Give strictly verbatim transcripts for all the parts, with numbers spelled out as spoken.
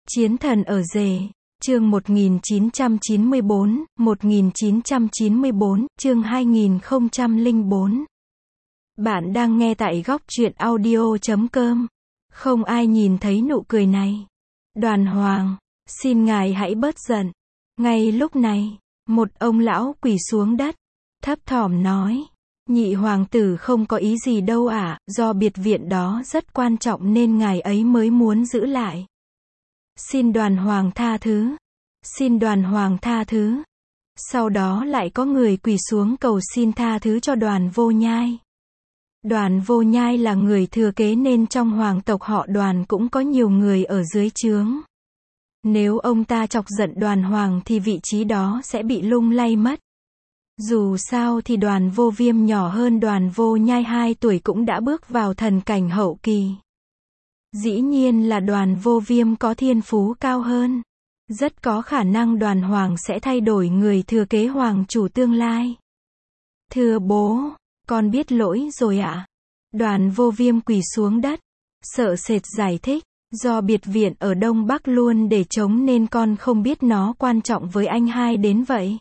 Chiến thần ở rể, chương một nghìn chín trăm chín mươi bốn, một nghìn chín trăm chín mươi bốn, chương hai nghìn không trăm lẻ bốn. Bạn đang nghe tại góc truyện audio chấm com. Không ai nhìn thấy nụ cười này. Đoàn Hoàng, xin ngài hãy bớt giận. Ngay lúc này, một ông lão quỳ xuống đất, thấp thỏm nói, nhị hoàng tử không có ý gì đâu ạ, do biệt viện đó rất quan trọng nên ngài ấy mới muốn giữ lại. Xin Đoàn Hoàng tha thứ. Xin Đoàn Hoàng tha thứ. Sau đó lại có người quỳ xuống cầu xin tha thứ cho Đoàn Vô Nhai. Đoàn Vô Nhai là người thừa kế nên trong hoàng tộc họ Đoàn cũng có nhiều người ở dưới trướng. Nếu ông ta chọc giận Đoàn Hoàng thì vị trí đó sẽ bị lung lay mất. Dù sao thì Đoàn Vô Viêm nhỏ hơn Đoàn Vô Nhai hai tuổi cũng đã bước vào thần cảnh hậu kỳ. Dĩ nhiên là Đoàn Vô Viêm có thiên phú cao hơn. Rất có khả năng Đoàn Hoàng sẽ thay đổi người thừa kế hoàng chủ tương lai. Thưa bố, con biết lỗi rồi ạ. Đoàn Vô Viêm quỳ xuống đất, sợ sệt giải thích, do biệt viện ở Đông Bắc luôn để trống nên con không biết nó quan trọng với anh hai đến vậy.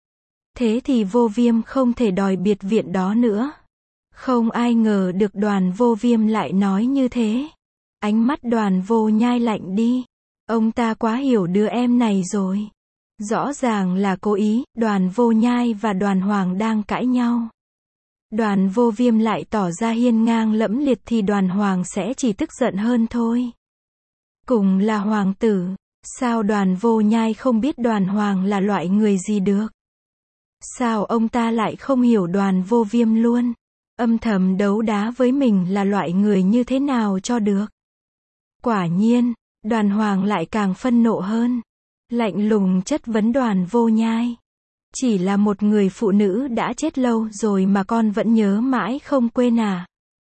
Thế thì Vô Viêm không thể đòi biệt viện đó nữa. Không ai ngờ được Đoàn Vô Viêm lại nói như thế. Ánh mắt Đoàn Vô Nhai lạnh đi. Ông ta quá hiểu đứa em này rồi. Rõ ràng là cố ý, Đoàn Vô Nhai và Đoàn Hoàng đang cãi nhau. Đoàn Vô Viêm lại tỏ ra hiên ngang lẫm liệt thì Đoàn Hoàng sẽ chỉ tức giận hơn thôi. Cùng là hoàng tử, sao Đoàn Vô Nhai không biết Đoàn Hoàng là loại người gì được? Sao ông ta lại không hiểu Đoàn Vô Viêm luôn? Âm thầm đấu đá với mình là loại người như thế nào cho được? Quả nhiên, Đoàn Hoàng lại càng phân nộ hơn. Lạnh lùng chất vấn Đoàn Vô Nhai. Chỉ là một người phụ nữ đã chết lâu rồi mà con vẫn nhớ mãi không quên à?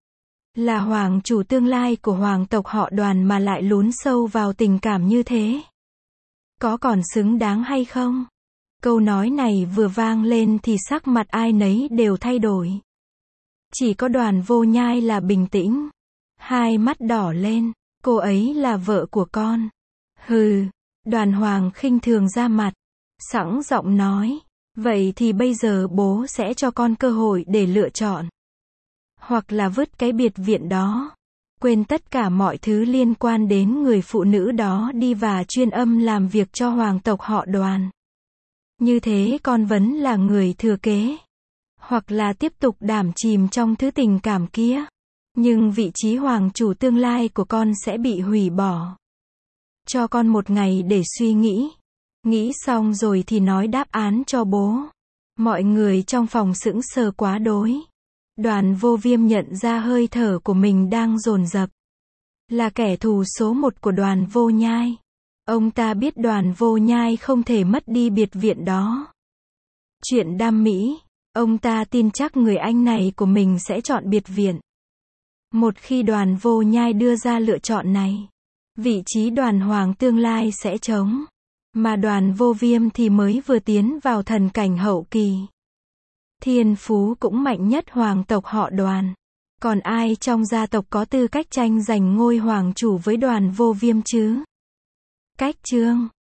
Là hoàng chủ tương lai của hoàng tộc họ Đoàn mà lại lún sâu vào tình cảm như thế. Có còn xứng đáng hay không? Câu nói này vừa vang lên thì sắc mặt ai nấy đều thay đổi. Chỉ có Đoàn Vô Nhai là bình tĩnh. Hai mắt đỏ lên. Cô ấy là vợ của con. Hừ. Đoàn Hoàng khinh thường ra mặt. Sẵn giọng nói. Vậy thì bây giờ bố sẽ cho con cơ hội để lựa chọn. Hoặc là vứt cái biệt viện đó. Quên tất cả mọi thứ liên quan đến người phụ nữ đó đi và chuyên âm làm việc cho hoàng tộc họ Đoàn. Như thế con vẫn là người thừa kế. Hoặc là tiếp tục đảm chìm trong thứ tình cảm kia. Nhưng vị trí hoàng chủ tương lai của con sẽ bị hủy bỏ. Cho con một ngày để suy nghĩ. Nghĩ xong rồi thì nói đáp án cho bố. Mọi người trong phòng sững sờ quá đối. Đoàn Vô Viêm nhận ra hơi thở của mình đang dồn dập. Là kẻ thù số một của Đoàn Vô Nhai. Ông ta biết Đoàn Vô Nhai không thể mất đi biệt viện đó. Chuyện đam mỹ, ông ta tin chắc người anh này của mình sẽ chọn biệt viện. Một khi Đoàn Vô Nhai đưa ra lựa chọn này, vị trí Đoàn Hoàng tương lai sẽ trống. Mà Đoàn Vô Viêm thì mới vừa tiến vào thần cảnh hậu kỳ. Thiên phú cũng mạnh nhất hoàng tộc họ Đoàn. Còn ai trong gia tộc có tư cách tranh giành ngôi hoàng chủ với Đoàn Vô Viêm chứ? Cách chương